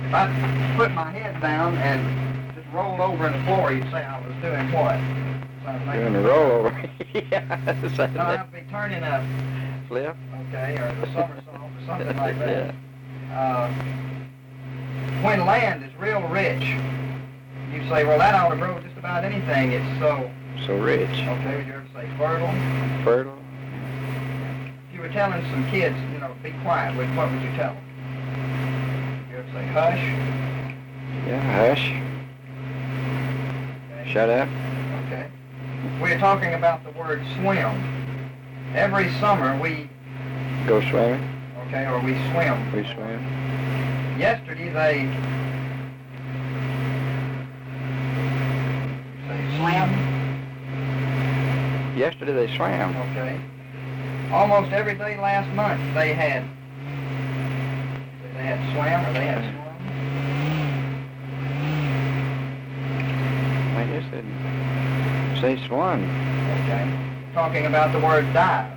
If I put my head down and just rolled over in the floor, you'd say I was doing what? Doing a rollover. Yeah. No, I'd be turning a flip. Okay, or the somersault or something like that. Yeah. When land is real rich, you say, well, that ought to grow just about anything. It's so rich. Okay, would you ever say fertile? Fertile. If you were telling some kids, be quiet, what would you tell them? You ever say hush? Yeah, hush. Okay. Shut up. Okay. We're talking about the word swim. Every summer we go swimming. Okay, or we swim. We swim. Yesterday they swam. Yesterday they swam. Okay. Almost every day last month they had swam or they had swum. I guess they'd say swam. Okay. Talking about the word dive.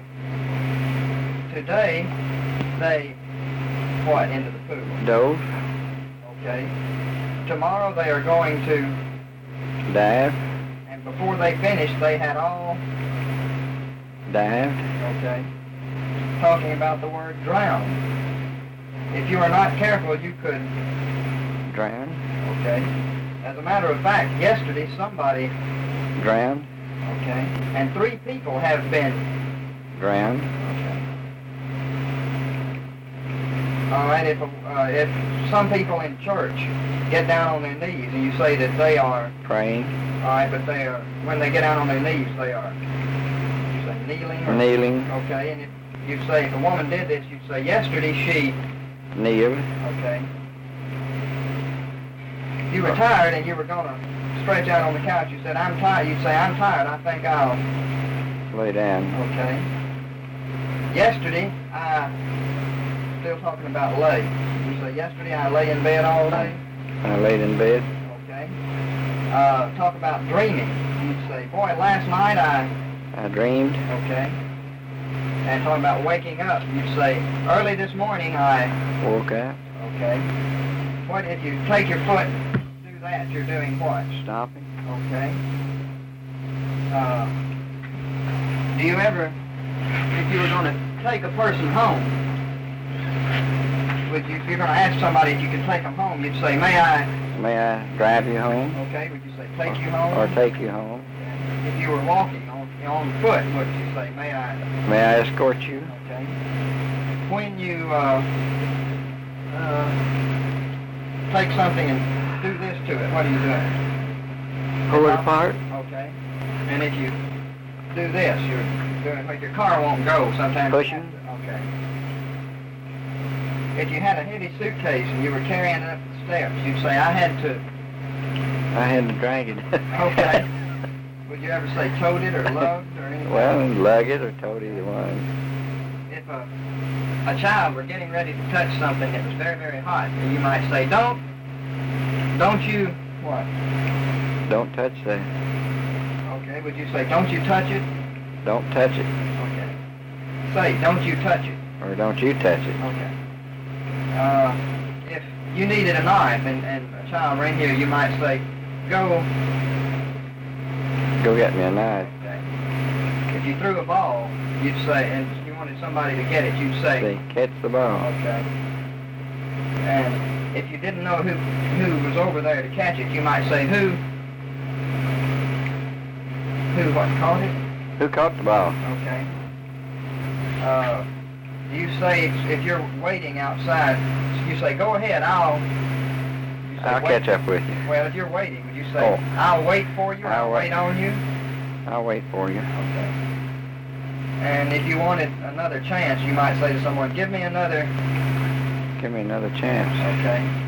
Today they into the pool? Dove. Okay. Tomorrow they are going to dive. And before they finish, they had all dived. Okay. Talking about the word drown. If you are not careful, you could drown. Okay. As a matter of fact, yesterday somebody drowned. Okay. And 3 people have been drowned. All right, if some people in church get down on their knees and you say that they are praying, all right, but they are, when they get down on their knees, they are, you say kneeling? Or, kneeling. Okay, and if you say, if a woman did this, you'd say, yesterday she kneeled. Okay. If you were tired and you were going to stretch out on the couch, you said, I'm tired. You'd say, I'm tired, I think I'll lay down. Okay. Yesterday, still talking about lay. You say, yesterday I lay in bed all day? I laid in bed. Okay. Talk about dreaming. You'd say, boy, last night I dreamed. Okay. And talking about waking up, you'd say, early this morning I woke up. Okay. What if you take your foot, do that, you're doing what? Stopping. Okay. Do you ever, if you were going to take a person home, if you're going to ask somebody if you could take them home, you'd say, may I drive you home? Okay, would you say, take you home? Or take you home. If you were walking on foot, what would you say, may I escort you? Okay. When you take something and do this to it, what are you doing? Pull it apart. Okay. And if you do this, you're doing, but your car won't go sometimes. Pushing. Okay. If you had a heavy suitcase and you were carrying it up the steps, you'd say, I had to drag it. Okay. Would you ever say towed it or lugged or anything? Well, lug it or towed either one. If a child were getting ready to touch something that was very, very hot, and you might say, don't you, what? Don't touch that. Okay, would you say, don't you touch it? Don't touch it. Okay. Say, don't you touch it. Or don't you touch it. Okay. If you needed a knife and a child ran here, you might say, go get me a knife. Okay. If you threw a ball, you'd say, and you wanted somebody to get it, you'd say, catch the ball. Okay. And if you didn't know who was over there to catch it, you might say, who what caught it? Who caught the ball? Okay. You say, if you're waiting outside, you say, go ahead, I'll catch up with you. Well, if you're waiting, would you say, I'll wait for you, or I'll wait on you? I'll wait for you. Okay. And if you wanted another chance, you might say to someone, give me another chance. Okay.